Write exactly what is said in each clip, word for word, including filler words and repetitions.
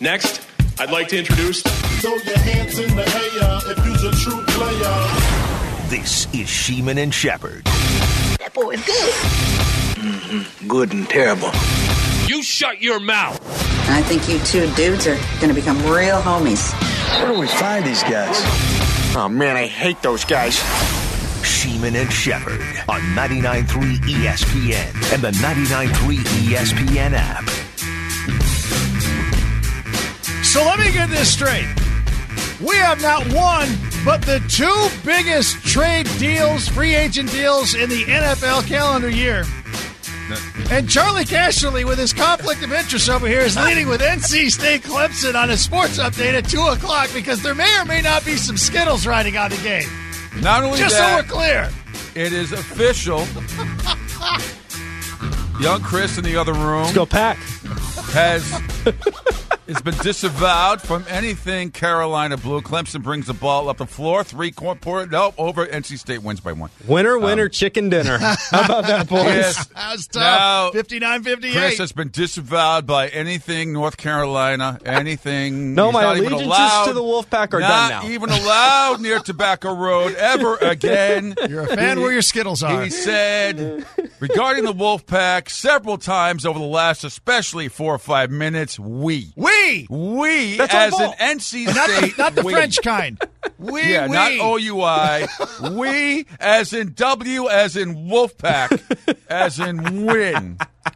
Next, I'd like to introduce... Throw your hands in the air if you's a true player. This is Sheeman and Shepherd. That boy is good. Mm-hmm. Good and terrible. You shut your mouth. I think you two dudes are going to become real homies. Where do we find these guys? Oh, man, I hate those guys. Sheeman and Shepherd on ninety-nine point three E S P N and the ninety-nine point three E S P N app. So let me get this straight. We have not one, but the two biggest trade deals, free agent deals in the N F L calendar year. And Charlie Casserly, with his conflict of interest over here, is leading with N C State Clemson on a sports update at two o'clock because there may or may not be some Skittles riding on the game. Not only Just that, so we're clear. It is official. Young Chris in the other room. Let's go Pack. Has has been disavowed from anything Carolina Blue. Clemson brings the ball up the floor. Three quarter. Nope, over. N C State wins by one. Winner, winner, um, chicken dinner. How about that, boys? Yes. That was Now, tough. fifty-nine fifty-eight. Chris has been disavowed by anything North Carolina, anything. No, He's my not even allegiances allowed, to the Wolfpack are not done now. even allowed near Tobacco Road ever again. You're a fan He- where your Skittles are. He said, regarding the Wolfpack, several times over the last, especially four or five minutes, we. We! We, That's our as fault. an N C Not the, State. not the we. French kind. We, Yeah, we. not O U I. We, as in W, as in Wolfpack, as in win.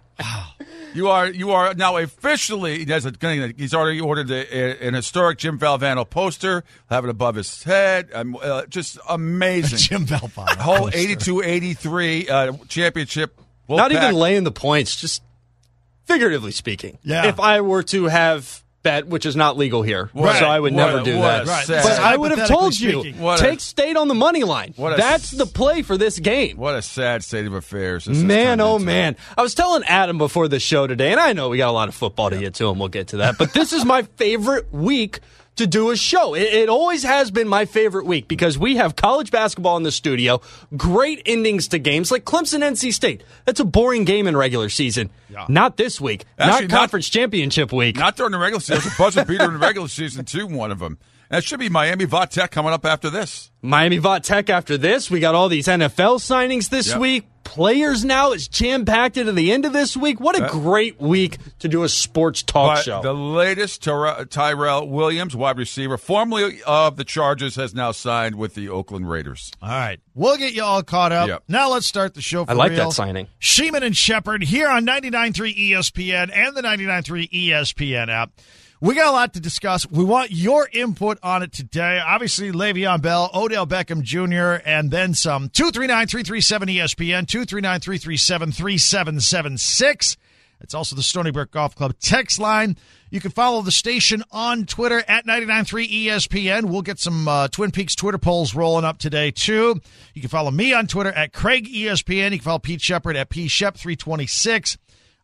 You are you are now officially. He has a, he's already ordered a, a, an historic Jim Valvano poster, have it above his head. Um, uh, just amazing. Jim Valvano. Whole poster. eighty-two eighty-three uh, championship. Wolfpack. Not even laying the points, just figuratively speaking. Yeah. If I were to have bet, which is not legal here, What so a- I would what never a- do what that. a Right. sad- But I would have told you, Hypothetically What a- take State on the money line. What a- That's the play for this game. What a sad state of affairs. This has Man, turned oh into. man. I was telling Adam before the show today, and I know we got a lot of football to get to, and we'll get to that, but this is my favorite week to do a show. It, it always has been my favorite week because we have college basketball in the studio, great endings to games like Clemson N C State. That's a boring game in regular season. Yeah. Not this week. Actually, not not- conference championship week. Not during the regular season. There's a buzzer beater in the regular season, too, one of them. And it should be Miami Vatech coming up after this. Miami Vaught Tech after this. We got all these N F L signings this Yep. week. Players now is jam-packed into the end of this week. What a Yeah. great week to do a sports talk But show. the latest, Tyra- Tyrell Williams, wide receiver, formerly of the Chargers, has now signed with the Oakland Raiders. All right. We'll get you all caught up. Yep. Now let's start the show for I like real. that signing. Sheeman and Shepherd here on ninety-nine point three E S P N and the ninety-nine point three E S P N app. We got a lot to discuss. We want your input on it today. Obviously, Le'Veon Bell, Odell Beckham Junior, and then some. two three nine, three three seven, E S P N, two three nine, three three seven, three seven seven six. It's also the Stony Brook Golf Club text line. You can follow the station on Twitter at ninety-nine point three E S P N. We'll get some uh, Twin Peaks Twitter polls rolling up today, too. You can follow me on Twitter at Craig E S P N. You can follow Pete Shepard at P Shep three twenty-six.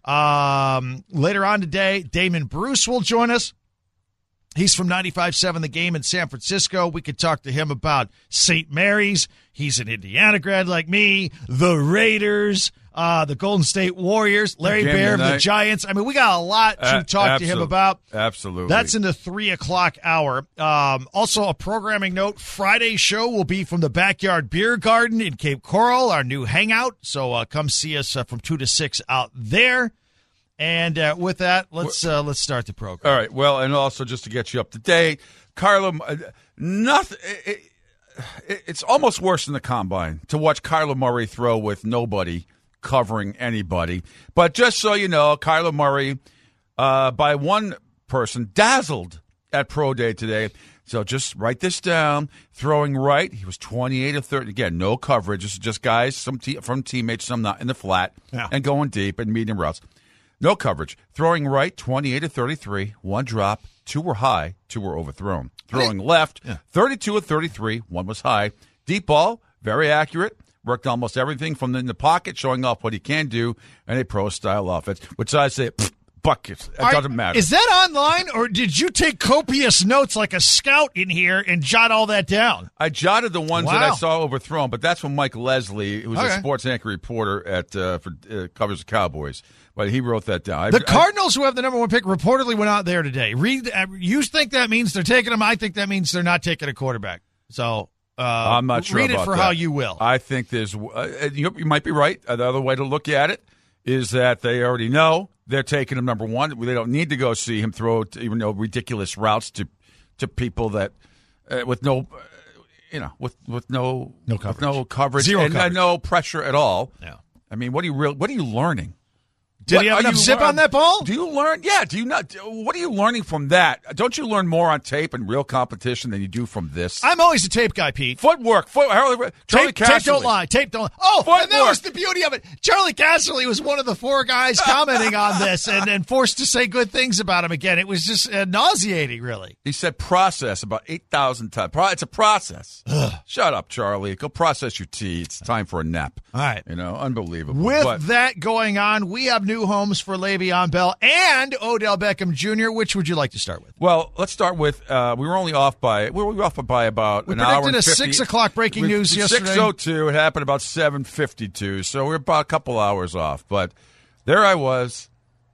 Um, later on today, Damon Bruce will join us. He's from ninety-five point seven The Game in San Francisco. We could talk to him about Saint Mary's. He's an Indiana grad like me. The Raiders, uh, the Golden State Warriors, Larry Game Bear of the tonight. Giants. I mean, we got a lot to Uh, talk to him absolute- about. Absolutely. That's in the three o'clock hour. Um, also, a programming note, Friday's show will be from the Backyard Beer Garden in Cape Coral, our new hangout. So uh, come see us uh, from two to six out there. And uh, with that, let's uh, let's start the program. All right. Well, and also just to get you up to date, Kyler, uh, nothing. It, it, it's almost worse than the combine to watch Kyler Murray throw with nobody covering anybody. But just so you know, Kyler Murray, uh, by one person, dazzled at Pro Day today. So just write this down. Throwing right, he was twenty-eight of thirty. Again, no coverage. This is just guys, some te- from teammates, some not in the flat, Yeah. and going deep and medium routes. No coverage. Throwing right, twenty-eight of thirty-three. One drop. Two were high. Two were overthrown. Throwing left, Yeah. thirty-two of thirty-three. One was high. Deep ball, very accurate. Worked almost everything from in the pocket, showing off what he can do, and a pro-style offense, which I say, pfft, buckets. It Are- doesn't matter. Is that online, or did you take copious notes like a scout in here and jot all that down? I jotted the ones that I Wow. saw overthrown, but that's from Mike Leslie, who was Okay. a sports anchor reporter at uh, for uh, covers the Cowboys. But he wrote that down. The I, Cardinals, who have the number one pick, reportedly went out there today. Read, uh, you think that means they're taking him? I think that means they're not taking a quarterback. So uh, I'm not sure read about it for that. how you will. I think there's. Uh, you, you might be right. The other way to look at it is that they already know they're taking him number one. They don't need to go see him throw even though ridiculous routes to to people that uh, with no, uh, you know, with with no No with coverage. no coverage, Zero and uh, coverage. no pressure at all. Yeah. I mean, what are you real? What are you learning? Did What he have are enough you zip learn- on that ball? Do you learn? Yeah. Do you not? What are you learning from that? Don't you learn more on tape and real competition than you do from this? I'm always a tape guy, Pete. Footwork. Foot. Charlie, Charlie Tape, tape Casserly. don't lie. Tape don't lie. Oh, and that Footwork. was the beauty of it. Charlie Casserly was one of the four guys commenting on this and, and forced to say good things about him again. It was just uh, nauseating, really. He said process about eight thousand times. Pro- It's a process. Shut up, Charlie. Go process your tea. It's time for a nap. All right. You know, unbelievable. With But that going on, we have new homes for Le'Veon Bell and Odell Beckham Junior Which would you like to start with? well, let's start with. Uh, we were only off by. We were off by about We an hour predicted and a fifty. six o'clock breaking news yesterday. Six oh two. It happened about seven fifty two. So we're about a couple hours off. But there I was,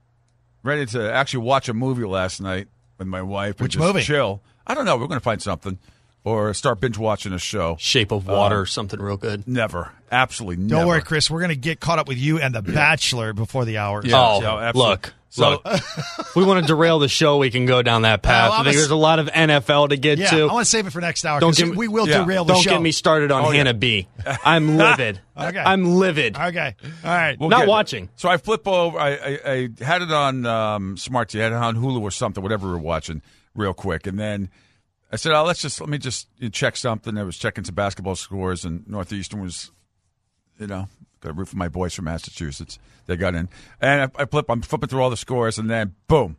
ready to actually watch a movie last night with my wife. and Which just movie? Chill. I don't know. We're going to find something, or start binge watching a show. Shape of Water, something real good. Never. Absolutely never. Don't worry, Chris. We're going to get caught up with you and The Bachelor before the hour. is Yeah. up. Oh, yeah, absolutely. look. So- look. If we want to derail the show, we can go down that path. Well, I'm I think a- there's a lot of N F L to get Yeah, to. I want to save it for next hour. Don't 'cause get me- we will yeah. derail the Don't show. get me started on Oh, yeah. Hannah B. I'm livid. Okay. I'm livid. Okay. All right. We'll Not get- watching. So I flip over. I, I, I had it on um, Smart T V. I had it on Hulu or something, whatever we were watching, real quick. And then I said, "Oh, let's just let me just check something." I was checking some basketball scores, and Northeastern was, you know, got a root for my boys from Massachusetts. They got in, and I, I flip. I'm flipping through all the scores, and then boom.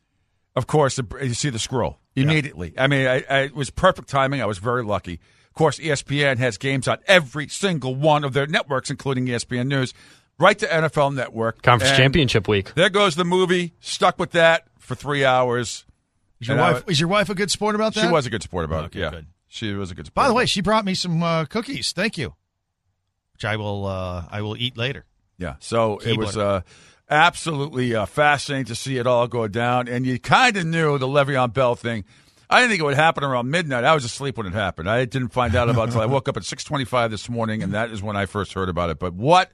Of course, the, you see the scroll immediately. I mean, I, I, it was perfect timing. I was very lucky. Of course, E S P N has games on every single one of their networks, including E S P N News, right to N F L Network. Conference And Championship Week. There goes the movie. Stuck with that for three hours. Is your, And I wife, wa- is your wife a good sport about that? She was a good sport about Okay, it. Yeah, good. she was a good sport. By the about way, it. she brought me some uh, cookies. Thank you. Which I will uh, I will eat later. Yeah, so it was Keebler. uh, absolutely uh, fascinating to see it all go down. And you kind of knew the Le'Veon Bell thing. I didn't think it would happen around midnight. I was asleep when it happened. I didn't find out about it until I woke up at six twenty-five this morning, and that is when I first heard about it. But what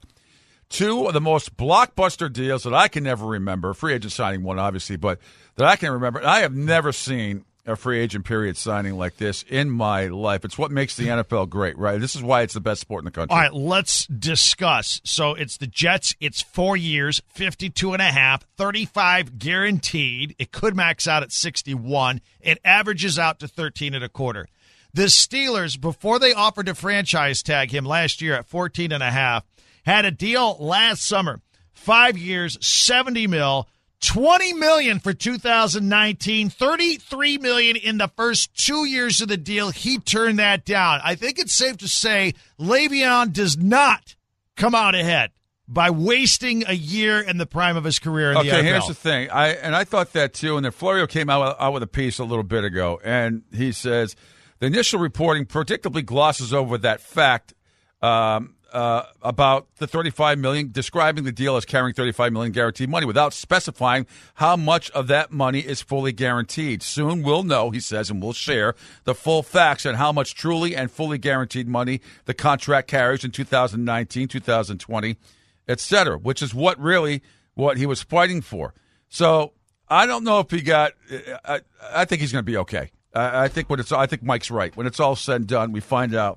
two of the most blockbuster deals that I can never remember, free agent signing one, obviously, but that I can remember. I have never seen a free agent period signing like this in my life. It's what makes the N F L great, right? This is why it's the best sport in the country. All right, let's discuss. So it's the Jets. It's four years, fifty-two and a half, thirty-five guaranteed. It could max out at sixty-one. It averages out to thirteen and a quarter. The Steelers, before they offered to franchise tag him last year at fourteen and a half, had a deal last summer, five years, seventy mil. twenty million dollars for two thousand nineteen, thirty-three million dollars in the first two years of the deal. He turned that down. I think it's safe to say Le'Veon does not come out ahead by wasting a year in the prime of his career in okay, the N F L. here's the thing. I and I thought that too. And then Florio came out, out with a piece a little bit ago, and he says the initial reporting predictably glosses over that fact um, uh, about the thirty-five million dollars, describing the deal as carrying thirty-five million dollars guaranteed money without specifying how much of that money is fully guaranteed. Soon we'll know, he says, and we'll share the full facts on how much truly and fully guaranteed money the contract carries in two thousand nineteen, two thousand twenty, et cetera, which is what really what he was fighting for. So I don't know if he got. I, I think he's going to be okay. I, I think when it's. I think Mike's right. When it's all said and done, we find out.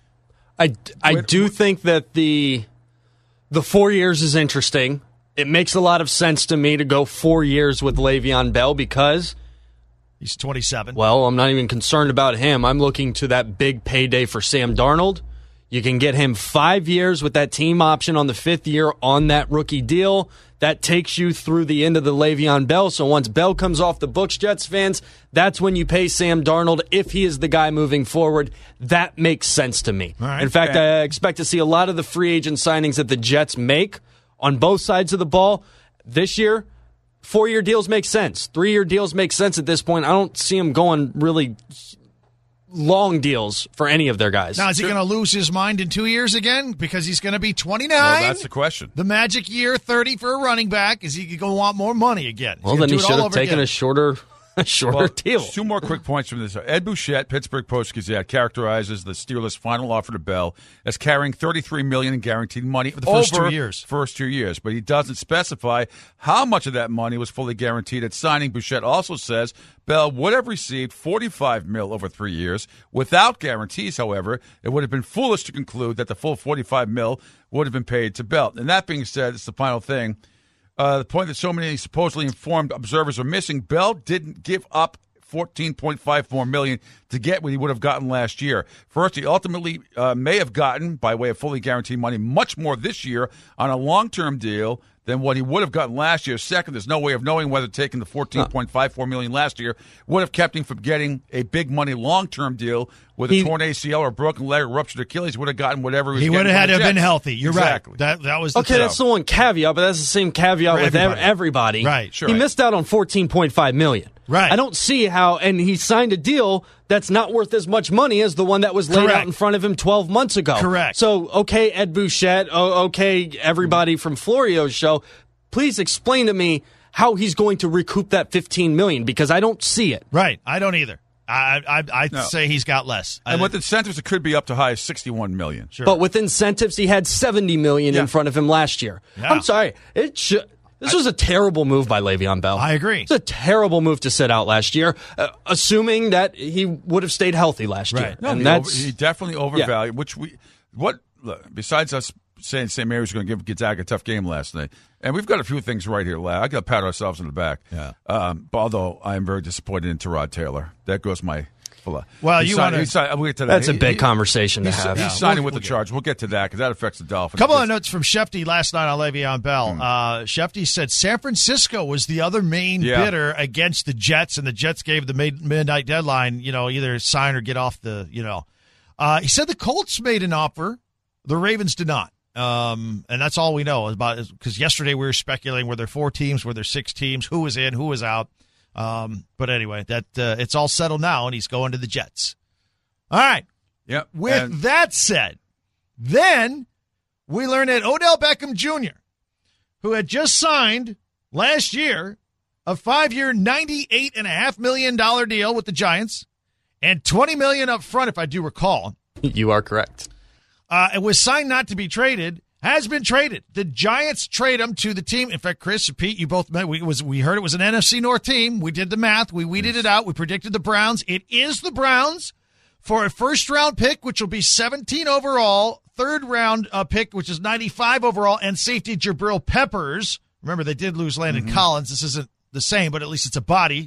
I, I Wait, do wait. think that the the four years is interesting. It makes a lot of sense to me to go four years with Le'Veon Bell because, He's twenty-seven. well, I'm not even concerned about him. I'm looking to that big payday for Sam Darnold. You can get him five years with that team option on the fifth year on that rookie deal. That takes you through the end of the Le'Veon Bell. So once Bell comes off the books, Jets fans, that's when you pay Sam Darnold if he is the guy moving forward. That makes sense to me. All right. In fact, I expect to see a lot of the free agent signings that the Jets make on both sides of the ball this year Four-year deals make sense. Three-year deals make sense at this point. I don't see him going really long deals for any of their guys. Now, is he going to lose his mind in two years again because he's going to be twenty-nine? Well, that's the question. The magic year, thirty for a running back. Is he going to want more money again? Well, then he should have taken a shorter a shorter well, deal. Two more quick points from this. Ed Bouchette, Pittsburgh Post-Gazette, characterizes the Steelers' final offer to Bell as carrying thirty-three million dollars in guaranteed money for the first over two years. First two years, but he doesn't specify how much of that money was fully guaranteed at signing. Bouchette also says Bell would have received forty-five mil over three years without guarantees. However, it would have been foolish to conclude that the full forty-five mil would have been paid to Bell. And that being said, it's the final thing. Uh, the point that so many supposedly informed observers are missing, Bell didn't give up fourteen point five four million dollars to get what he would have gotten last year. First, he ultimately uh, may have gotten, by way of fully guaranteed money, much more this year on a long-term deal than what he would have gotten last year. Second, there's no way of knowing whether taking the fourteen point five four million dollars last year would have kept him from getting a big money long-term deal with a he, torn A C L or broken leg or ruptured Achilles. Would have gotten whatever he was He would have had to have been healthy. You're exactly. right. That that was the okay. tell. That's the one caveat, but that's the same caveat For with everybody. everybody. Right. Sure. He missed out on fourteen point five million dollars. Right. I don't see how, and he signed a deal that's not worth as much money as the one that was laid Correct. out in front of him twelve months ago. Correct. So, okay, Ed Bouchette, oh, okay, everybody from Florio's show, please explain to me how he's going to recoup that fifteen million dollars because I don't see it. Right. I don't either. I I I'd No. say he's got less. And I, with incentives, it could be up to high as sixty-one million dollars. Sure. But with incentives, he had seventy million dollars Yeah. in front of him last year. Yeah. I'm sorry. It should. This was a terrible move by Le'Veon Bell. I agree. It's a terrible move to sit out last year, uh, assuming that he would have stayed healthy last Right. year. No, and he, that's over, he definitely overvalued. Which we what look, besides us saying Saint Mary's going to give Gonzaga a tough game last night, and we've got a few things right here. I got to pat ourselves on the back. Yeah. Um, but although I am very disappointed in Terod Taylor, that goes my. Well, he you signed, wanna- he signed, we'll get to that. that's a He- big he- conversation to He's, have. he's Yeah. signing We'll- with we'll the get- Charge. We'll get to that because that affects the Dolphins. couple of It's- notes from Shefty last night on Le'Veon Bell. Hmm. Uh, Shefty said San Francisco was the other main Yeah. bidder against the Jets, and the Jets gave the mid- midnight deadline, you know, either sign or get off the, you know. Uh, he said the Colts made an offer. The Ravens did not. Um, and that's all we know about because yesterday we were speculating were there four teams, were there six teams, who was in, who was out. Um, but anyway, that uh, it's all settled now, and he's going to the Jets. All right. Yep. With and- that said, then we learned that Odell Beckham Junior, who had just signed last year a five-year, ninety-eight point five million dollars deal with the Giants and twenty million dollars up front, if I do recall. You are correct. Uh, it was signed not to be traded, has been traded. The Giants trade him to the team. In fact, Chris, Pete, you both met. We, was, we heard it was an N F C North team. We did the math. We weeded it out. We predicted the Browns. It is the Browns for a first-round pick, which will be seventeen overall, third-round uh, pick, which is ninety-five overall, and safety Jabril Peppers. Remember, they did lose Landon Mm-hmm. Collins. This isn't the same, but at least it's a body.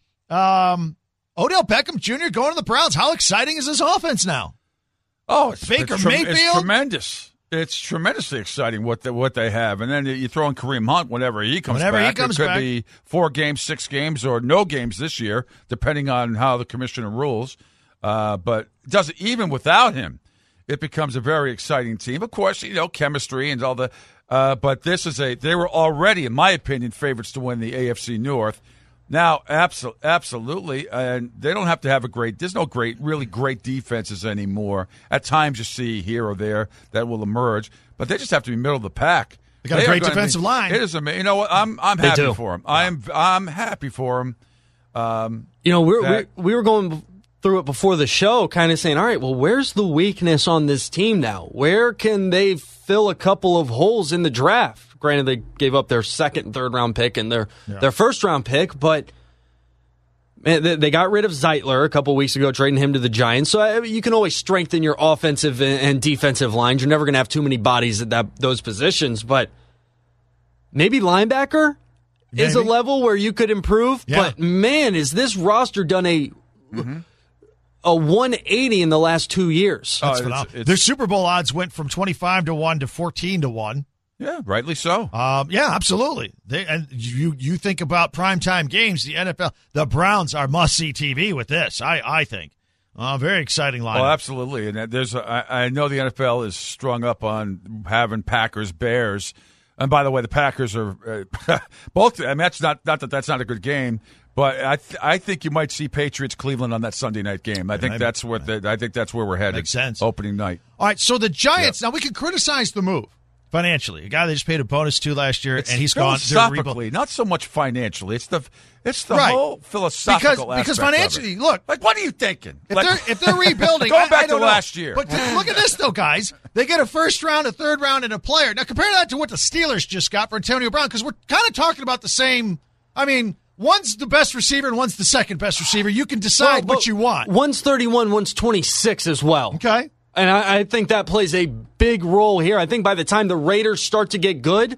Um, Odell Beckham Junior going to the Browns. How exciting is this offense now? Oh, it's Baker it's, tre- Mayfield? It's tremendous. It's tremendously exciting what they, what they have, and then you throw in Kareem Hunt whenever he comes Whenever he back. comes it could back. be four games, six games, or no games this year, depending on how the commissioner rules. Uh, but it doesn't even without him, it becomes a very exciting team. Of course, you know chemistry and all the. Uh, but this is a. They were already, in my opinion, favorites to win the A F C North. Now, abso- absolutely, and they don't have to have a great. There's no great, really great defenses anymore. At times, you see here or there that will emerge, but they just have to be middle of the pack. They got a are great gonna defensive be- line. It is amazing. You know what? I'm I'm They happy do. for them. I'm I'm happy for them. Um, You know, we're, That- we we were going through it before the show, kind of saying, all right, well, where's the weakness on this team now? Where can they fill a couple of holes in the draft? Granted, they gave up their second and third round pick and their their first round pick, but man, they, they got rid of Zeitler a couple weeks ago, trading him to the Giants. So I mean, you can always strengthen your offensive and, and defensive lines. You're never going to have too many bodies at that those positions, but maybe linebacker is a Maybe. level where you could improve. Yeah. But man, is this roster done a a one eighty in the last two years? Oh, That's it's- phenomenal. it's- Their Super Bowl odds went from twenty-five to one to fourteen to one. yeah, rightly so. Um, yeah, absolutely. They, and you you think about primetime games, the N F L, the Browns are must-see T V with this, I, I think. Uh, very exciting line. Oh, absolutely. And there's, a, I, I know the N F L is strung up on having Packers Bears And by the way, the Packers are uh, both. I mean, that's not not that that's not a good game, but I th- I think you might see Patriots Cleveland on that Sunday night game. I think that's what the, I think that's where we're headed. Makes sense. Opening night. All right, so the Giants. Yep. Now we can criticize the move financially. A guy they just paid a bonus to last year, It's and he's gone. philosophically, not so much financially. It's the it's the Right. whole philosophical because because aspect financially, of it. look, Like, what are you thinking? if Like- they're if they're rebuilding, Go I- back I don't to know. last year. But t- look at this though, guys. They get a first round, a third round, and a player. Now compare that to what the Steelers just got for Antonio Brown, because we're kind of talking about the same. I mean, one's the best receiver and one's the second best receiver. You can decide Well, what you want. One's thirty-one, one's twenty-six as well. Okay. And I, I think that plays a big role here. I think by the time the Raiders start to get good,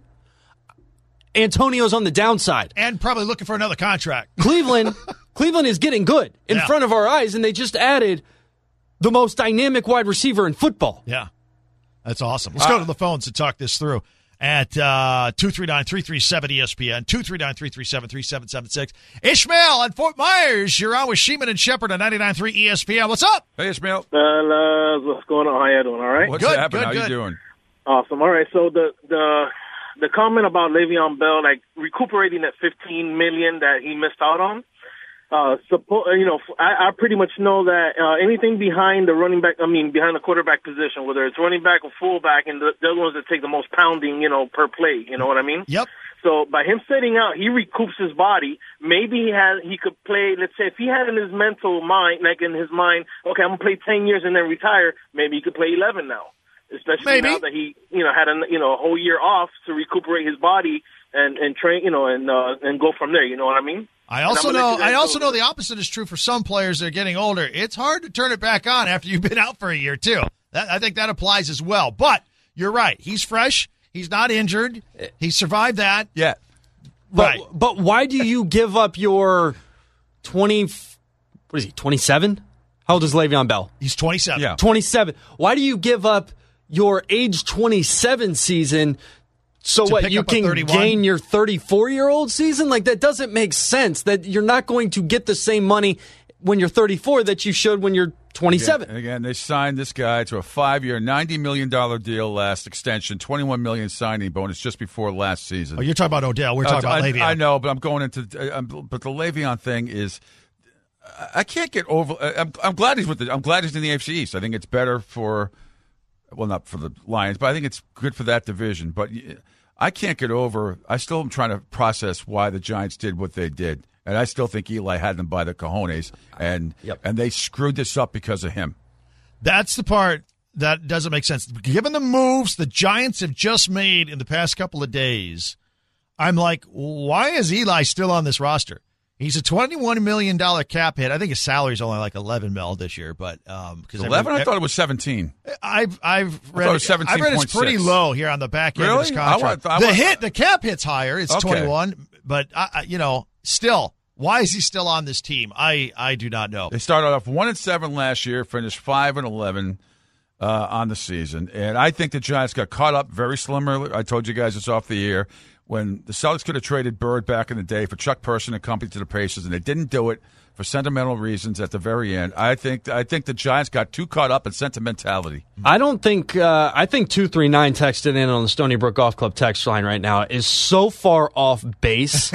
Antonio's on the downside. And probably looking for another contract. Cleveland, Cleveland is getting good in Yeah. front of our eyes, and they just added the most dynamic wide receiver in football. Yeah. That's awesome. Let's go to the phones to talk this through at uh, two three nine, three three seven, E S P N, two three nine, three three seven, three seven seven six. Ishmael at Fort Myers. You're on with Sheeman and Shepard on ninety-nine point three E S P N. What's up? Hey, Ishmael. Uh, what's going on? How you doing? All right. What's Good, happening? good, How good. you doing? Awesome. All right. So the the the comment about Le'Veon Bell, like recuperating that fifteen million that he missed out on. Uh, suppo- you know, I, I pretty much know that uh, anything behind the running back, I mean, behind the quarterback position, whether it's running back or fullback, and the, they're the ones that take the most pounding, you know, per play. You know what I mean? Yep. So by him sitting out, he recoups his body. Maybe he has, he could play, let's say, if he had in his mental mind, like in his mind, okay, I'm going to play ten years and then retire, maybe he could play eleven now. Especially Maybe. now that he, you know, had a, you know, a whole year off to recuperate his body and, and train, you know, and, uh, and go from there. You know what I mean? I also And I'm gonna know let you guys I also go. know the opposite is true for some players that are getting older. It's hard to turn it back on after you've been out for a year, too. That, I think that applies as well. But you're right. He's fresh. He's not injured. He survived that. Yeah. But, Right. but why do you give up your twenty? What is he? twenty-seven? How old is Le'Veon Bell? He's twenty-seven. Yeah. twenty-seven. Why do you give up your age twenty-seven season so To what pick you up a can thirty-one? gain your thirty-four-year-old season? Like, that doesn't make sense. That you're not going to get the same money when you're thirty-four that you should when you're twenty-seven. And again, they signed this guy to a five-year, ninety million dollars deal last extension, twenty-one million dollars signing bonus just before last season. Oh, you're talking about Odell. We're talking Uh, about I, Le'Veon. I know, but I'm going into. uh, I'm, but the Le'Veon thing is, I- I can't get over. I- I'm, I'm glad he's with the. I'm glad he's in the A F C East. I think it's better for, well, not for the Lions, but I think it's good for that division. But y- I can't get over. I still am trying to process why the Giants did what they did, and I still think Eli had them by the cojones, and Yep. and they screwed this up because of him. That's the part that doesn't make sense. Given the moves the Giants have just made in the past couple of days, I'm like, why is Eli still on this roster? He's a twenty-one million dollars cap hit. I think his salary is only like eleven mil this year, but um, because Eleven, I thought it was seventeen. I've I've read thought it was I've read it's pretty seventeen point six. low here on the back end of his Really? I contract. want- I the want- hit, the cap hit's higher. It's Okay. twenty-one, but I, I, you know, still, why is he still on this team? I I do not know. They started off one and seven last year, finished five and eleven uh, on the season, and I think the Giants got caught up very similarly. I told you guys it's off the air when the Celtics could have traded Bird back in the day for Chuck Person and company to the Pacers, and they didn't do it for sentimental reasons at the very end. I think I think the Giants got too caught up in sentimentality. I don't think, uh, I think two three nine texted in on the Stony Brook Golf Club text line right now is so far off base.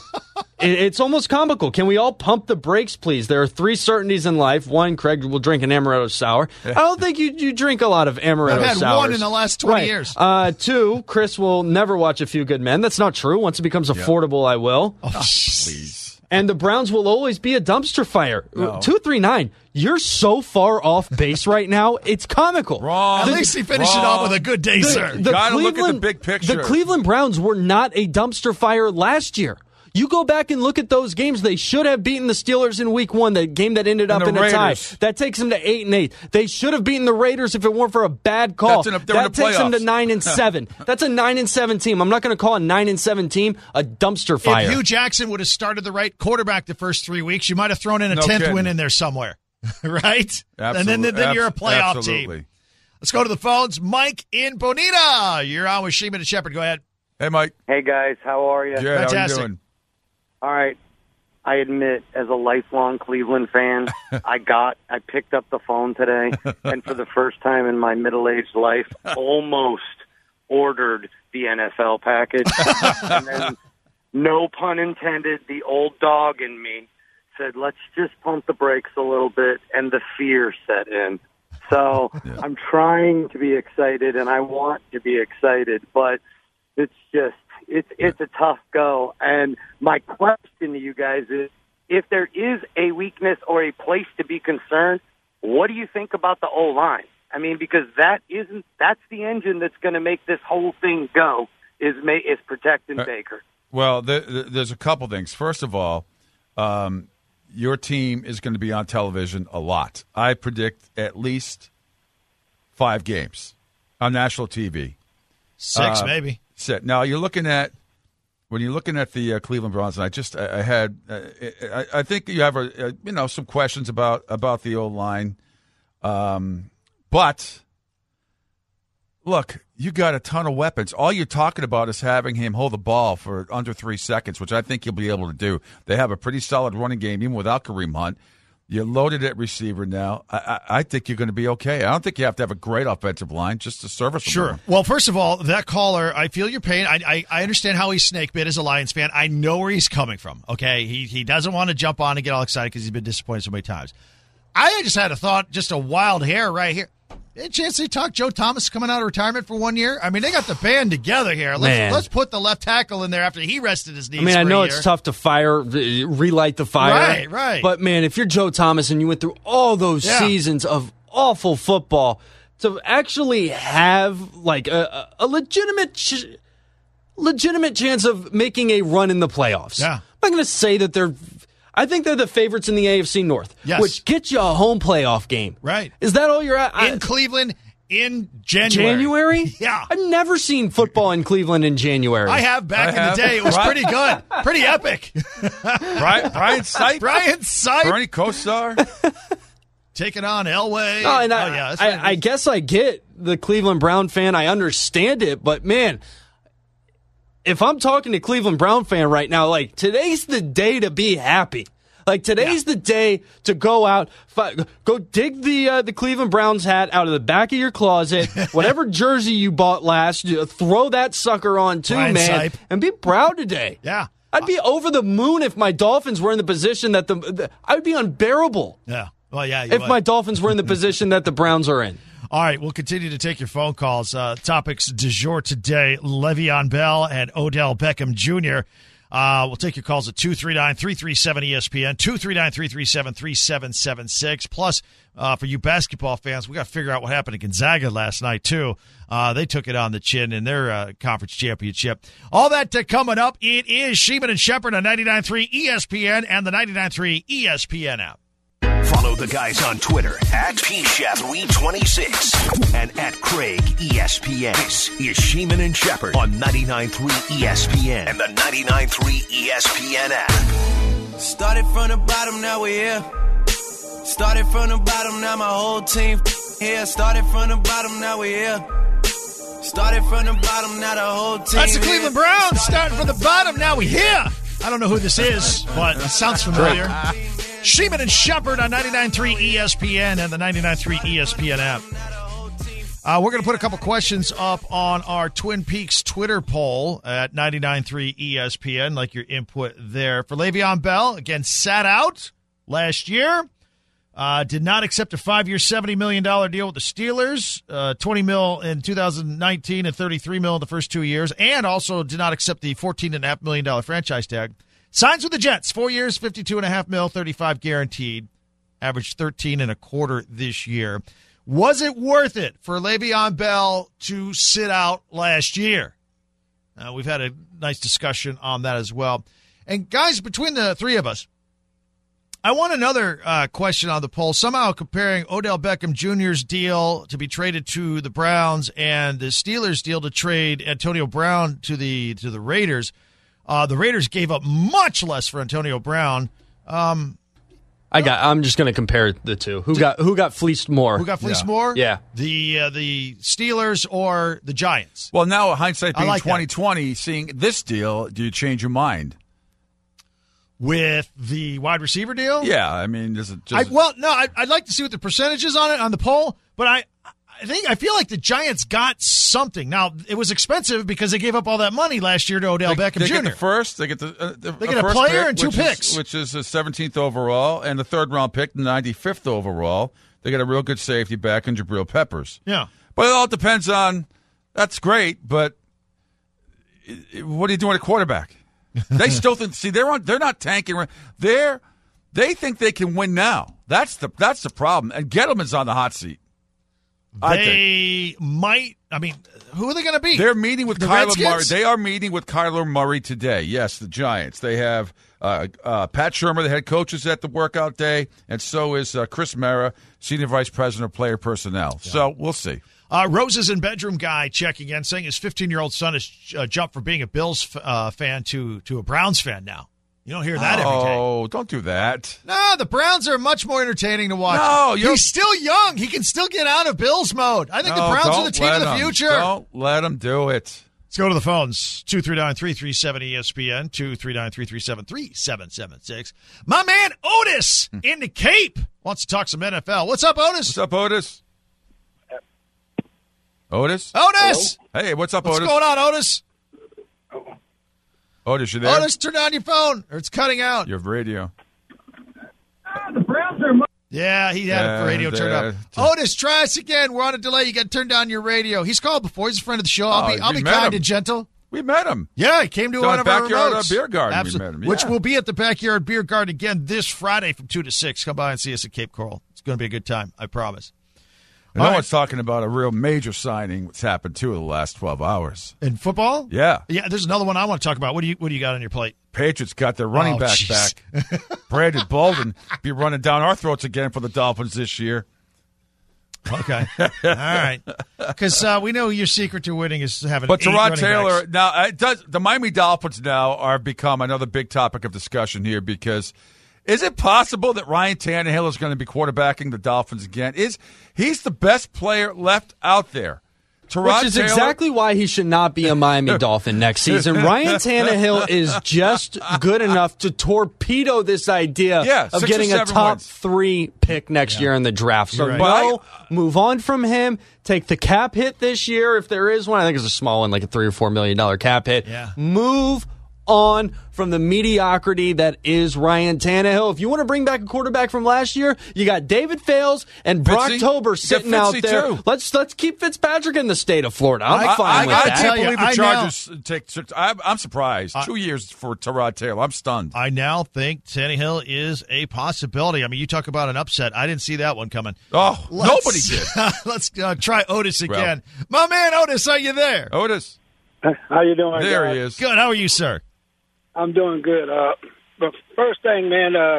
it, it's almost comical. Can we all pump the brakes, please? There are three certainties in life. One, Craig will drink an amaretto sour. I don't think you, you drink a lot of amaretto I've had sours. one in the last twenty Right. years. Uh, two, Chris will never watch A Few Good Men. That's not true. Once it becomes affordable, I will. Oh, Please. And the Browns will always be a dumpster fire. No. two three nine, you're so far off base right now, it's comical. Wrong. At least he finished it off with a good day, sir. The Gotta look at the Cleveland- big picture. The Cleveland Browns were not a dumpster fire last year. You go back and look at those games. They should have beaten the Steelers in week one, the game that ended And up the in a tie. Raiders. That takes them to eight and eight. They should have beaten the Raiders if it weren't for a bad call. That's in a- they're in that the takes them to playoffs. nine and seven. That's a nine and seven team. I'm not going to call a nine and seven team a dumpster fire. If Hugh Jackson would have started the right quarterback the first three weeks, you might have thrown in a No tenth kidding. win in there somewhere, right? And Absolutely. then, then you're a Abs- playoff absolutely. team. Let's go to the phones. Mike in Bonita. You're on with Sheeman and Shepard. Go ahead. Hey, Mike. Hey, guys, how are you? Good. How are you Fantastic. doing? All right. I admit, as a lifelong Cleveland fan, I got, I picked up the phone today, and for the first time in my middle-aged life, almost, ordered the N F L package. And then, no pun intended, the old dog in me said, let's just pump the brakes a little bit, and the fear set in. So yeah. I'm trying to be excited, and I want to be excited, but it's just, it's it's a tough go. And my question to you guys is, if there is a weakness or a place to be concerned, what do you think about the O-line? I mean, because that isn't, that's the engine that's going to make this whole thing go, is, is protecting uh, Baker. Well, there, there's a couple things. First of all, um, your team is going to be on television a lot. I predict at least five games on national T V. Six, uh, maybe. Six. Now, you're looking at, when you're looking at the uh, Cleveland Browns, and I just, I, I had, uh, I, I think you have, a, a, you know, some questions about, about the O-line. Um, but, look, you got a ton of weapons. All you're talking about is having him hold the ball for under three seconds, which I think he'll be able to do. They have a pretty solid running game, even without Kareem Hunt. You're loaded at receiver now. I, I, I think you're going to be okay. I don't think you have to have a great offensive line just to service them. Sure. Well, first of all, that caller, I feel your pain. I, I I understand how he's snake bit as a Lions fan. I know where he's coming from, okay? He, he doesn't want to jump on and get all excited because he's been disappointed so many times. I just had a thought, just a wild hair right here. Any chance they talk Joe Thomas coming out of retirement for one year? I mean, they got the band together here. Let's, let's put the left tackle in there after he rested his knees. I mean, for I know a it's year. tough to fire, relight the fire. Right, right. But, man, if you're Joe Thomas and you went through all those yeah. seasons of awful football, to actually have, like, a, a legitimate ch- legitimate chance of making a run in the playoffs. Yeah. I'm not going to say that they're... I think they're the favorites in the A F C North, yes. which gets you a home playoff game. Right. Is that all you're at? In I, Cleveland in January. January? Yeah. I've never seen football in Cleveland in January. I have back I in have. the day. It was pretty good. Pretty epic. Brian, Brian Sipe. Brian Sipe. Bernie Kosar. Taking on Elway. No, and I, oh, yeah, I, I guess I get the Cleveland Brown fan. I understand it. But, man, if I'm talking to Cleveland Brown fan right now, like, today's the day to be happy. Like, today's yeah. the day to go out, fi- go dig the uh, the Cleveland Browns hat out of the back of your closet, whatever jersey you bought last, throw that sucker on too, Brian man, Sipe. and be proud today. Yeah. I'd be over the moon if my Dolphins were in the position that the, the I'd be unbearable. Yeah. Well, yeah. If would. my Dolphins were in the position that the Browns are in. All right, we'll continue to take your phone calls. Uh, topics du jour today, Le'Veon Bell and Odell Beckham Junior Uh, we'll take your calls at two three nine, three three seven, E S P N, two three nine, three three seven, three seven seven six. Plus, uh, for you basketball fans, we got to figure out what happened to Gonzaga last night, too. Uh, they took it on the chin in their uh, conference championship. All that uh, coming up. It is Sheeman and Shepherd on ninety-nine point three E S P N and the ninety-nine point three E S P N app. Follow the guys on Twitter at P Shapley twenty-six and at Craig E S P N. This is Sheeman and Shepherd on ninety-nine point three E S P N and the ninety-nine point three E S P N app. Started from the bottom, now we're here. Started from the bottom, now my whole team here. Started from the bottom, now we're here. Started from the bottom, now the whole team. That's the Cleveland Browns starting from the bottom. Now we here. I don't know who this is, but it sounds familiar. Sheeman and Shepherd on ninety-nine point three E S P N and the ninety-nine point three E S P N app. Uh, we're going to put a couple questions up on our Twin Peaks Twitter poll at ninety-nine point three E S P N, like your input there. For Le'Veon Bell, again, sat out last year. Uh, did not accept a five-year, seventy million dollars deal with the Steelers, uh, twenty mil in two thousand nineteen and thirty-three mil in the first two years, and also did not accept the fourteen point five million dollars franchise tag. Signs with the Jets, four years, fifty-two point five mil, thirty-five guaranteed, averaged thirteen and a quarter this year. Was it worth it for Le'Veon Bell to sit out last year? Uh, we've had a nice discussion on that as well. And guys, between the three of us, I want another uh, question on the poll, somehow comparing Odell Beckham Junior's deal to be traded to the Browns and the Steelers' deal to trade Antonio Brown to the to the Raiders. Uh, the Raiders gave up much less for Antonio Brown. Um, I got. I'm just going to compare the two. Who got Who got fleeced more? Who got fleeced yeah. more? Yeah, the uh, the Steelers or the Giants? Well, now hindsight being like twenty twenty, seeing this deal, do you change your mind? With the wide receiver deal? Yeah, I mean, is it just... I, well, no, I, I'd like to see what the percentage is on it, on the poll, but I I think I feel like the Giants got something. Now it was expensive because they gave up all that money last year to Odell They, Beckham they Junior get the first. They get the, uh, the They a get a first player pick, and two which picks. is, which is the seventeenth overall, and the third round pick, the ninety-fifth overall. They get a real good safety back in Jabril Peppers. Yeah, but it all depends on. That's great, but what are you doing at quarterback? They still think. See, they're on. They're not tanking. They're. They think they can win now. That's the. That's the problem. And Gettleman's on the hot seat. I they think. might. I mean, who are they going to be? They're meeting with the Kyler Redskins? Murray. They are meeting with Kyler Murray today. Yes, the Giants. They have uh, uh, Pat Shurmur, the head coach, is at the workout day, and so is uh, Chris Mara, senior vice president of player personnel. Yeah. So we'll see. Uh, Roses and bedroom guy checking in, saying his fifteen-year-old son has uh, jumped from being a Bills uh, fan to to a Browns fan now. You don't hear that oh, every day. Oh, don't do that. No, the Browns are much more entertaining to watch. No, he's still young. He can still get out of Bills mode. I think no, the Browns are the team of the him. future. Don't let him do it. Let's go to the phones. two three nine, three three seven, E S P N, two three nine, three three seven, three seven seven six. My man Otis in the Cape wants to talk some N F L. What's up, Otis? What's up, Otis? Otis? Otis! Hello? Hey, what's up, what's Otis? What's going on, Otis? Otis, you there? Otis, turn on your phone, or it's cutting out. Your radio. Ah, the Browns are... Yeah, he had uh, the radio turned uh, up. Otis, try us again. We're on a delay. You got to turn down your radio. He's called before. He's a friend of the show. I'll oh, be, I'll be met kind him. and gentle. We met him. Yeah, he came to so one of our backyard remotes. Uh, beer garden. Absolutely. We met him. Yeah. Which will be at the Backyard Beer Garden again this Friday from two to six. Come by and see us at Cape Coral. It's going to be a good time. I promise. No All one's right. talking about a real major signing that's happened, too, in the last twelve hours. In football? Yeah. Yeah, there's another one I want to talk about. What do you What do you got on your plate? Patriots got their running Oh, back geez. back. Brandon Bolden be running down our throats again for the Dolphins this year. Okay. All right. Because uh, we know your secret to winning is having But eight Tyrod running Taylor, backs. now, it does, the Miami Dolphins now are become another big topic of discussion here because is it possible that Ryan Tannehill is going to be quarterbacking the Dolphins again? Is He's the best player left out there. Tyrod Which is Taylor, exactly why he should not be a Miami Dolphin next season. Ryan Tannehill is just good enough to torpedo this idea Yeah, of six or getting a seven top wins. three pick next Yeah. year in the draft. So You're no, right. move on from him. Take the cap hit this year if there is one. I think it's a small one, like a three or four million dollar cap hit. Yeah. Move on from the mediocrity that is Ryan Tannehill. If you want to bring back a quarterback from last year, you got David Fales and Brock Fitzy? Tober You sitting got out Fitzy, there. too. Let's let's keep Fitzpatrick in the state of Florida. I'm I- fine I, with I that. can't tell you, believe the I Chargers take. I'm, I'm surprised. Two years for Tyrod Taylor. I'm stunned. I now think Tannehill is a possibility. I mean, you talk about an upset. I didn't see that one coming. Oh, Let's- nobody did. Let's uh, try Otis again. My man Otis, are you there? Otis, How you doing, there guys? he is. Good. How are you, sir? I'm doing good. Uh, but first thing, man, uh,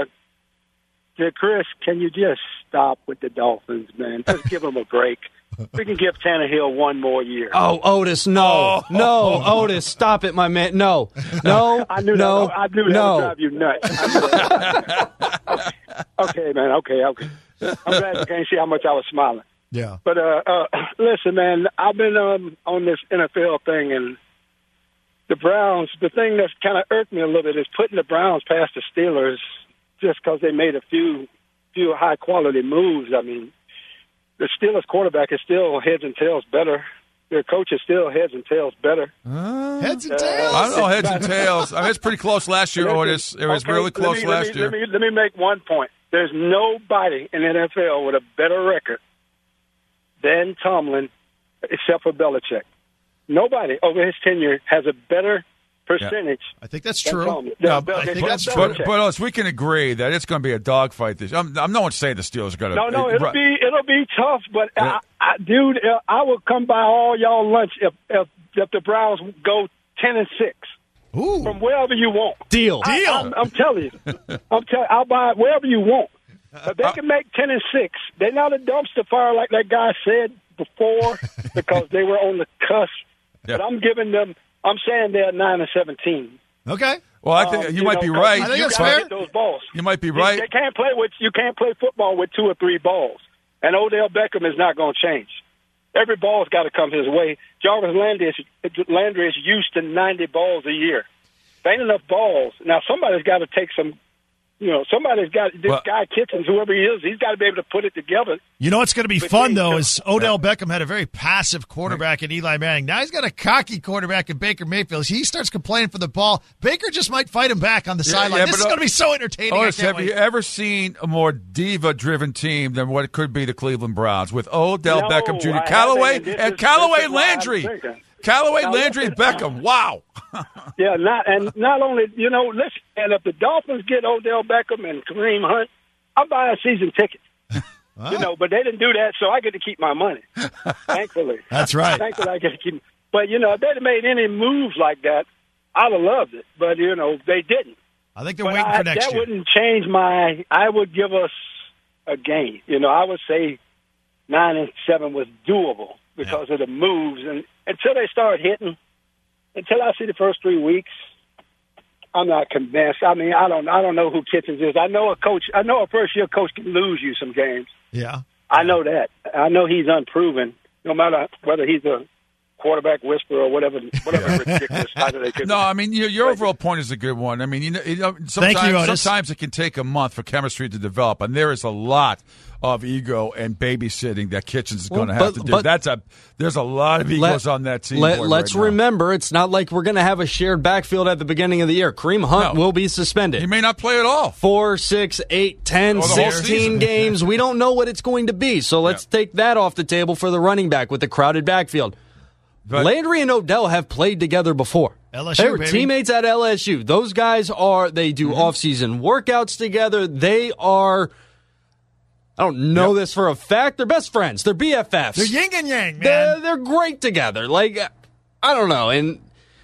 to Chris, can you just stop with the Dolphins, man? Just give them a break. We can give Tannehill one more year. Oh, Otis, no. Oh. No, Otis, stop it, my man. No. No. I knew no, that. I knew that no. would drive you nuts. I knew that. okay. okay, man. Okay, okay. I'm glad you can't see how much I was smiling. Yeah. But uh, uh, listen, man, I've been um, on this N F L thing, and the Browns, the thing that's kind of irked me a little bit is putting the Browns past the Steelers just because they made a few few high-quality moves. I mean, the Steelers quarterback is still heads and tails better. Their coach is still heads and tails better. Heads and Uh, tails. I don't know, heads and tails. I mean, it's pretty close last year, Listen, Otis. It was okay, really let close me- let last me- year. Let me, let me make one point. There's nobody in the N F L with a better record than Tomlin, except for Belichick. Nobody over his tenure has a better percentage. I think that's than true. Tomlin. No, Than- I think than that's true. But, Belichick. but Otis, we can agree that it's going to be a dogfight. This, I'm, I'm no one saying the Steelers are going to. No, no, it'll be it'll be tough, but I, I, dude, uh, I will come by all y'all lunch if if, if the Browns go ten and six Ooh. from wherever you want. Deal. I, Deal. I'm, I'm telling you, I'm telling. I'll buy it wherever you want. If they can make ten and six, they're not a dumpster fire like that guy said before because they were on the cusp. Yeah. But I'm giving them. I'm saying they're nine and seventeen. Okay. Well, I think Um, you might know, be 'cause right. I think you that's gotta fair. get those balls. You might be You- right. They can't play with you can't play football with two or three balls. And Odell Beckham is not going to change. Every ball's got to come his way. Jarvis Landry is, Landry is used to ninety balls a year. There ain't enough balls. Now somebody's got to take some You know, somebody's got this well, guy Kitchens, whoever he is, he's got to be able to put it together. You know what's going to be fun, though, is Odell Beckham had a very passive quarterback in Eli Manning. Now he's got a cocky quarterback in Baker Mayfield. He starts complaining for the ball. Baker just might fight him back on the yeah, sideline. Yeah, this is going to be so entertaining. Otis, I can't have wait. you ever seen a more diva-driven team than what it could be the Cleveland Browns with Odell No, Beckham Junior, I Callaway, haven't, and and this is- Callaway this is what I'm Landry. thinking. Callaway, Now, Landry, listen- Beckham. Wow. Yeah, not and not only you know, listen, and if the Dolphins get Odell Beckham and Kareem Hunt, I'm buying season tickets. You know, but they didn't do that, so I get to keep my money. Thankfully, That's right. Thankfully, I get to keep. But you know, if they'd have made any moves like that, I'd have loved it. But you know, they didn't. I think they're But waiting I, for next that year. wouldn't change my. I would give us a game. You know, I would say nine and seven was doable because of the moves, and until they start hitting, until I see the first three weeks, I'm not convinced. I mean, I don't. I don't know who Kitchens is. I know a coach. I know a first year coach can lose you some games. Yeah. I know that. I know he's unproven. No matter whether he's a quarterback whisperer or whatever, whatever ridiculous title they could. No, I mean your, your overall point is a good one. I mean, you know, you know sometimes, Thank you, Otis. sometimes it can take a month for chemistry to develop, and there is a lot of ego and babysitting that Kitchens is Well, going to have but- to do. but- That's a there's a lot of egos Let- on that team. Let, boy, let's right now. remember, it's not like we're going to have a shared backfield at the beginning of the year. Kareem Hunt No. will be suspended. He may not play at all. Four, six, eight, ten, Or the whole sixteen season. games. We don't know what it's going to be. So let's Yeah. take that off the table for the running back with the crowded backfield. But- Landry and Odell have played together before. L S U, They were baby. teammates at L S U. Those guys are, they do Mm-hmm. off-season workouts together. They are, I don't know this for a fact, they're best friends. They're B F Fs. They're yin and yang, man. They're, they're great together. Like, I don't know. And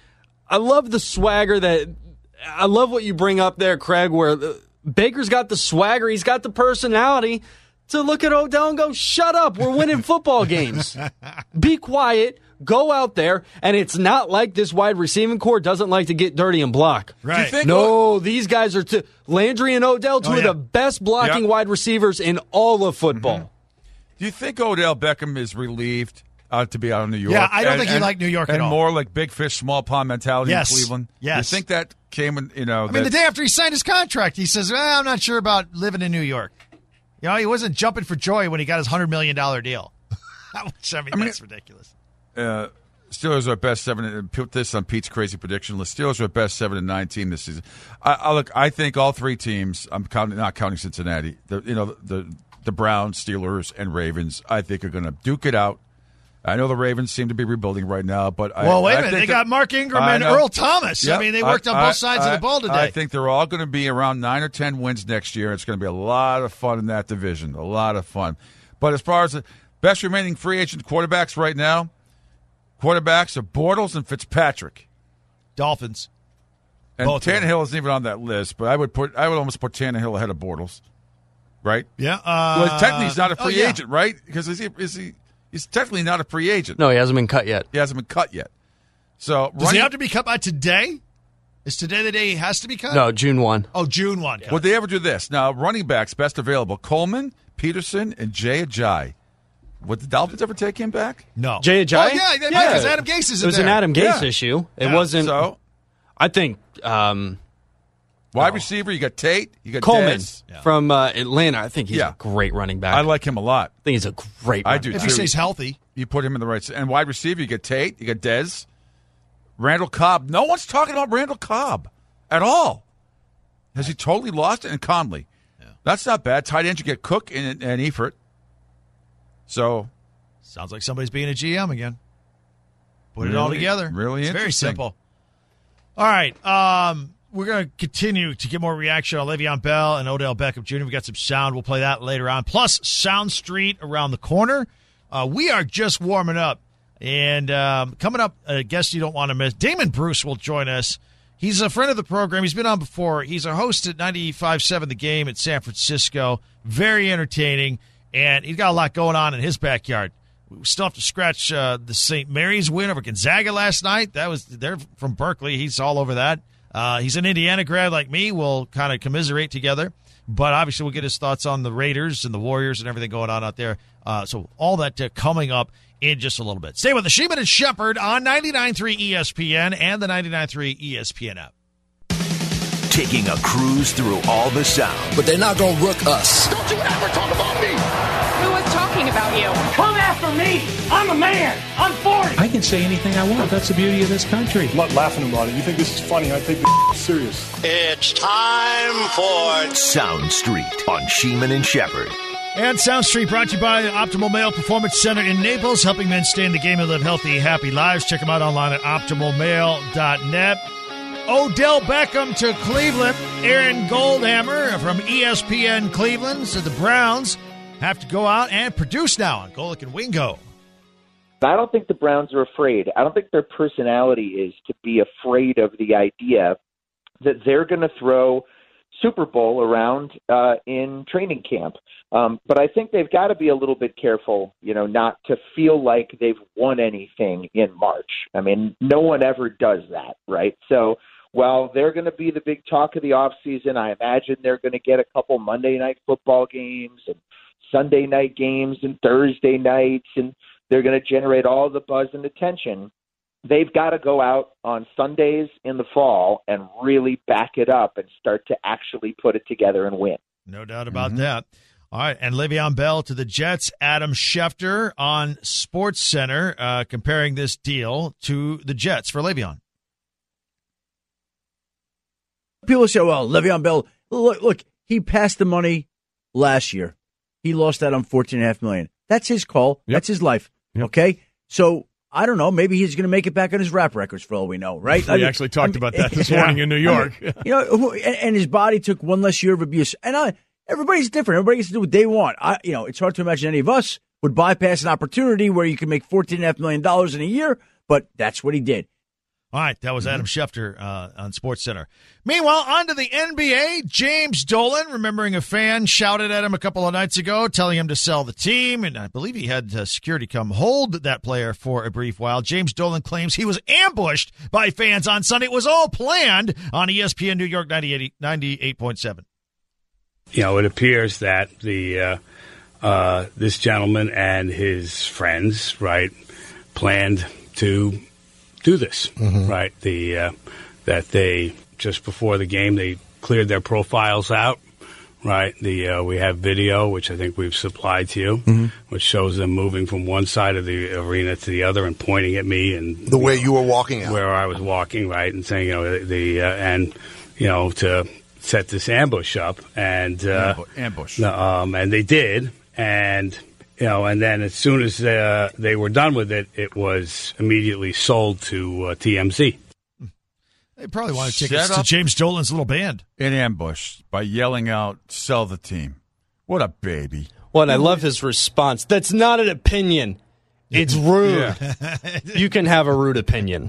I love the swagger that, I love what you bring up there, Craig, where uh, Baker's got the swagger. He's got the personality to look at Odell and go, shut up. We're winning football games. Be quiet. Go out there. And it's not like this wide receiving core doesn't like to get dirty and block. Right. Do you think No, these guys are two, Landry and Odell, two Oh, of yeah. the best blocking Yep. wide receivers in all of football. Do you think Odell Beckham is relieved uh, to be out of New York? Yeah, I don't And- think he and- liked New York at and all. more like big fish, small pond mentality Yes. in Cleveland. Yes. You think that came in? You know, I mean, that- the day after he signed his contract, he says, well, I'm not sure about living in New York. You know, he wasn't jumping for joy when he got his one hundred million dollars deal. Which, I mean, I mean, that's ridiculous. uh, Steelers are best seven. And put this on Pete's crazy prediction list. Steelers are best seven and nine team this season. I, I look. I think all three teams. I'm counting, not counting Cincinnati. The you know the the Browns, Steelers, and Ravens. I think are going to duke it out. I know the Ravens seem to be rebuilding right now, but I, Well, wait a I minute. think They that- got Mark Ingram I and know. Earl Thomas. I Yep. mean, they worked on both sides of the ball today. I think they're all going to be around nine or ten wins next year. It's going to be a lot of fun in that division. A lot of fun. But as far as the best remaining free agent quarterbacks right now, quarterbacks are Bortles and Fitzpatrick. Dolphins. And Both of them. Tannehill isn't even on that list, but I would put I would almost put Tannehill ahead of Bortles, right? Yeah. Uh, well, technically he's not a oh, free yeah. agent, right? Because is he, is he? He's technically not a free agent. No, he hasn't been cut yet. He hasn't been cut yet. So Does running- he have to be cut by today? Is today the day he has to be cut? No, June first. Oh, June first. Would they ever do this? Now, running backs best available: Coleman, Peterson, and Jay Ajayi. Would the Dolphins ever take him back? No. Jay Ajayi? Oh, yeah, because Adam Gase isn't It was there. an Adam Gase Yeah. issue. It Yeah. wasn't. So I think um, wide receiver, you got Tate, you got Coleman Dez. from uh, Atlanta. I think he's Yeah. a great running back. I like him a lot. I think he's a great. I running do back. If he too. stays healthy. You put him in the right and wide receiver. You got Tate, you got Dez, Randall Cobb. No one's talking about Randall Cobb at all. Has he totally lost it? And Conley. Yeah. That's not bad. Tight end, you get Cook and, and Eifert. So Sounds like somebody's being a G M again. Put it Really- all together. really it's very interesting. simple. All right. Um, we're going to continue to get more reaction on Le'Veon Bell and Odell Beckham Junior We got some sound. We'll play that later on. Plus, Sound Street around the corner. Uh, we are just warming up. And um, coming up, a guest you don't want to miss, Damon Bruce will join us. He's a friend of the program. He's been on before. He's a host at ninety-five point seven The Game in San Francisco. Very entertaining. And he's got a lot going on in his backyard. We still have to scratch uh, the Saint Mary's win over Gonzaga last night. That was they're from Berkeley. He's all over that. Uh, he's an Indiana grad like me. We'll kind of commiserate together. But obviously, we'll get his thoughts on the Raiders and the Warriors and everything going on out there. Uh, so all that uh, coming up in just a little bit. Stay with the Sheeman and Shepherd on ninety-nine point three E S P N and the ninety-nine point three E S P N app. taking a cruise through all the sound. But they're not going to rook us. Don't you ever talk about me! Who was talking about you? Come after me! I'm a man! I'm forty! I can say anything I want. That's the beauty of this country. I'm not laughing about it. You think this is funny. I take this serious. It's time for Sound Street on Sheeman and Shepherd. And Sound Street brought to you by Optimal Male Performance Center in Naples, helping men stay in the game and live healthy, happy lives. Check them out online at optimal male dot net. Odell Beckham to Cleveland. Aaron Goldhammer from E S P N Cleveland said the Browns have to go out and produce now on Golic and Wingo. I don't think the Browns are afraid. I don't think their personality is to be afraid of the idea that they're going to throw Super Bowl around uh, in training camp. Um, but I think they've got to be a little bit careful, you know, not to feel like they've won anything in March. I mean, no one ever does that, right? So while they're going to be the big talk of the offseason, I imagine they're going to get a couple Monday night football games and Sunday night games and Thursday nights, and they're going to generate all the buzz and attention. They've got to go out on Sundays in the fall and really back it up and start to actually put it together and win. No doubt about mm-hmm. that. All right, and Le'Veon Bell to the Jets. Adam Schefter on SportsCenter uh, comparing this deal to the Jets for Le'Veon. People say, well, Le'Veon Bell, look, look, he passed the money last year. He lost that on fourteen point five million dollars. That's his call. Yep. That's his life. Yep. Okay? So, I don't know. Maybe he's going to make it back on his rap records for all we know, right? We I mean, actually talked I mean, about that this yeah. morning in New York. I mean, you know, and, and his body took one less year of abuse. And I, everybody's different. Everybody gets to do what they want. I, you know, it's hard to imagine any of us would bypass an opportunity where you can make fourteen point five million dollars in a year, but that's what he did. All right, that was Adam Schefter uh, on SportsCenter. Meanwhile, on to the N B A. James Dolan, remembering a fan shouted at him a couple of nights ago, telling him to sell the team, and I believe he had uh, security come hold that player for a brief while. James Dolan claims he was ambushed by fans on Sunday. It was all planned on E S P N New York ninety-eight point seven. You know, it appears that the uh, uh, this gentleman and his friends, right, planned to do this, mm-hmm. right? The uh, that they just before the game they cleared their profiles out, right? The uh, we have video, which I think we've supplied to you, mm-hmm. which shows them moving from one side of the arena to the other and pointing at me and the way you were walking out, where I was walking, right, and saying, you know, the uh, and you know to set this ambush up and uh, ambush, um, and they did, and. You know, and then as soon as uh, they were done with it, it was immediately sold to uh, T M Z. They probably wanted tickets to James Dolan's little band. In ambush by yelling out, sell the team. What a baby. Well, and I love his response. That's not an opinion. It's rude. Yeah. You can have a rude opinion.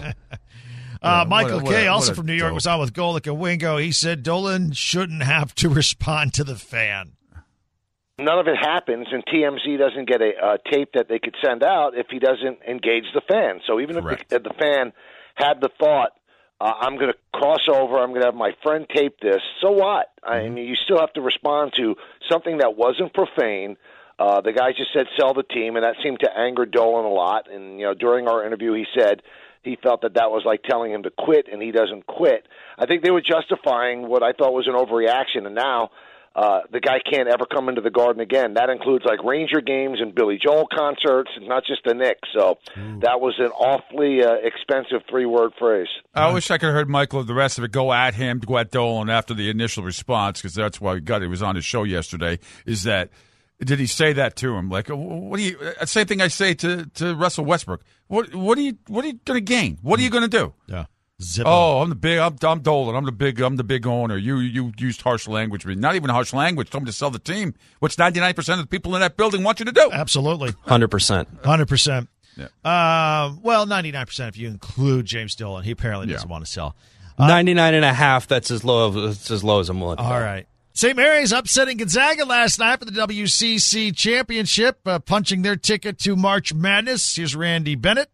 Uh, Michael what a, Kay, a, also from New York, dope. was on with Golic and Wingo. He said Dolan shouldn't have to respond to the fan. None of it happens, and T M Z doesn't get a, a tape that they could send out if he doesn't engage the fan. So even Correct. if the, the fan had the thought, uh, I'm going to cross over, I'm going to have my friend tape this, so what? I mean, you still have to respond to something that wasn't profane. Uh, the guy just said sell the team, and that seemed to anger Dolan a lot. And, you know, during our interview, he said he felt that that was like telling him to quit, and he doesn't quit. I think they were justifying what I thought was an overreaction, and now Uh, the guy can't ever come into the Garden again. That includes like Ranger games and Billy Joel concerts, and not just the Knicks. So Ooh. that was an awfully uh, expensive three-word phrase. I wish I could have heard Michael the rest of it go at him, go at Dolan after the initial response, because that's why we got it. He was on his show yesterday. Is that did he say that to him? Like, what do you? Same thing I say to, to Russell Westbrook. What what are you what are you going to gain? What are you going to do? Yeah. Zip oh, I'm the big. I'm, I'm Dolan. I'm the big. I'm the big owner. You you used harsh language. Not even harsh language. Told me to sell the team. Which ninety-nine percent of the people in that building want you to do. Absolutely, hundred percent, hundred percent. Uh, well, ninety-nine percent if you include James Dolan. He apparently doesn't yeah. want to sell. Uh, ninety-nine and a half. That's as low. That's as low as I'm willing to All go. right. Saint Mary's upsetting Gonzaga last night for the W C C championship, uh, punching their ticket to March Madness. Here's Randy Bennett.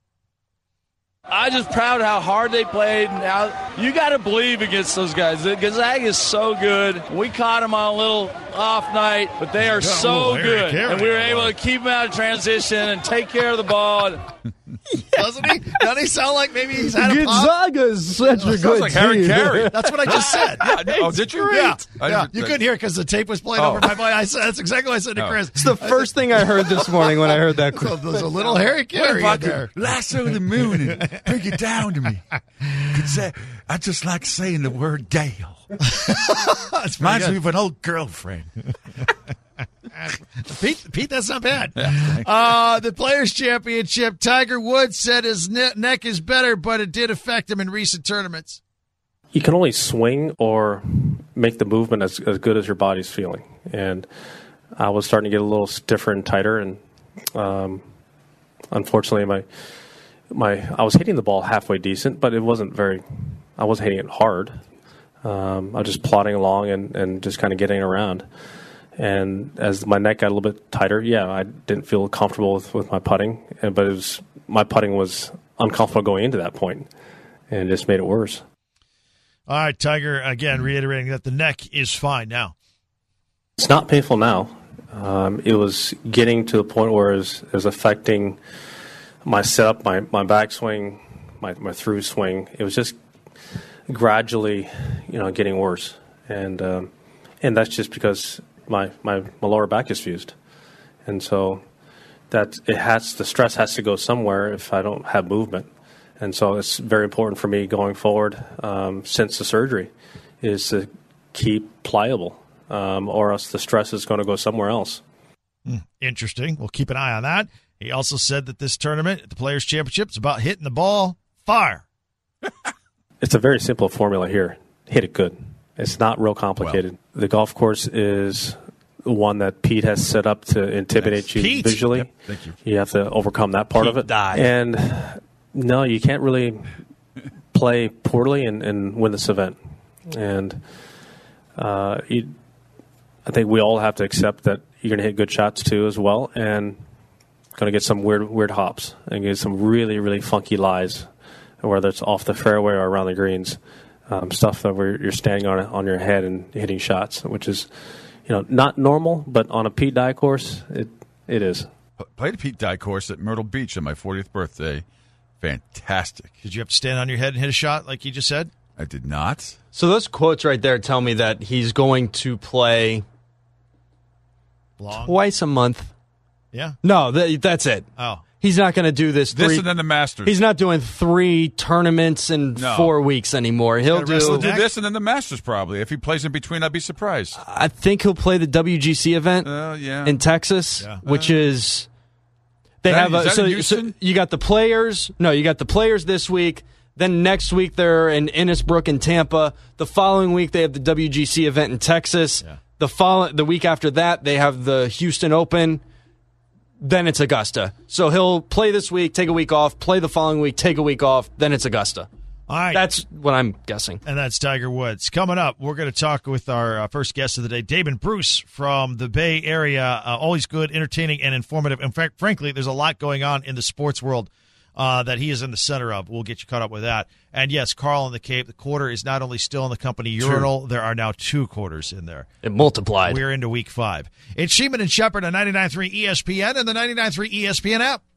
I'm just proud of how hard they played. Now, you got to believe against those guys. Gonzaga is so good. We caught them on a little off night, but they are so good. And we were able to keep them out of transition and take care of the ball. Doesn't he? Doesn't he sound like maybe he's had a pop? Gonzaga's such a Sounds good like Harry team. Carey. That's what I just said. Yeah, oh, did you? Yeah, I yeah. didn't- You couldn't hear it because the tape was playing Oh. over my voice. I said that's exactly what I said to Oh. Chris. It's the first thing I heard this morning when I heard that. So there's a little Harry Carey in there. lasso the moon and bring it down to me. Could say, I just like saying the word Dale. That's pretty Reminds good. me of an old girlfriend. Pete, Pete, that's not bad. Uh, the Players' Championship, Tiger Woods said his ne- neck is better, but it did affect him in recent tournaments. You can only swing or make the movement as, as good as your body's feeling. And I was starting to get a little stiffer and tighter, and um, unfortunately, my my I was hitting the ball halfway decent, but it wasn't very. I wasn't hitting it hard. Um, I was just plodding along and, and just kind of getting around. And as my neck got a little bit tighter, yeah, I didn't feel comfortable with, with my putting, and, but it was my putting was uncomfortable going into that point, and it just made it worse. All right, Tiger, again, reiterating that the neck is fine now. It's not painful now. Um, it was getting to the point where it was, it was affecting my setup, my, my backswing, my, my through swing. It was just gradually, you know, getting worse. And um, and that's just because my, my, my lower back is fused. And so that it has the stress has to go somewhere if I don't have movement. And so it's very important for me going forward um, since the surgery is to keep pliable. Um, or else the stress is going to go somewhere else. Hmm, interesting. We'll keep an eye on that. He also said that this tournament, the Players' Championship, is about hitting the ball fire. It's a very simple formula here. Hit it good. It's not real complicated. Well, the golf course is one that Pete has set up to intimidate you Pete. visually. Yep, thank you. You have to overcome that part Pete of it. died. And no, you can't really play poorly and, and win this event. And uh, you I think we all have to accept that you're going to hit good shots too as well, and going to get some weird weird hops and get some really, really funky lies, whether it's off the fairway or around the greens, um, stuff that where you're standing on on your head and hitting shots, which is, you know, not normal, but on a Pete Dye course, it it is. Played a Pete Dye course at Myrtle Beach on my fortieth birthday. Fantastic. Did you have to stand on your head and hit a shot like you just said? I did not. So those quotes right there tell me that he's going to play Long. twice a month. Yeah. No, th- that's it. Oh. He's not going to do this. This three, and then the Masters. He's not doing three tournaments in No. four weeks anymore. He'll gotta wrestle do. He'll do this and then the Masters probably. If he plays in between, I'd be surprised. I think he'll play the W G C event Uh, yeah. in Texas, Yeah. which is they Is that- have a, is that so, in so Houston? you got the players. No, you got the players this week. Then next week they're in Innisbrook and Tampa. The following week they have the W G C event in Texas. Yeah. The follow- the week after that they have the Houston Open. Then it's Augusta. So he'll play this week, take a week off, play the following week, take a week off, then it's Augusta. All right. That's what I'm guessing. And that's Tiger Woods. Coming up, we're going to talk with our uh, first guest of the day, Damon Bruce from the Bay Area. Uh, always good, entertaining, and informative. In fact, frankly, there's a lot going on in the sports world uh, that he is in the center of. We'll get you caught up with that. And yes, Carl in the Cape, the quarter is not only still in the company urinal, there are now two quarters in there. It multiplied. We're into week five. It's Sheeman and Shepard on ninety-nine point three E S P N and the ninety-nine point three E S P N app.